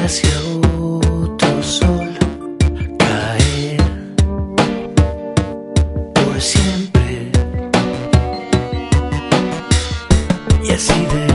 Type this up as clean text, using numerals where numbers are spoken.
hacia otro sol, caer por siempre y así de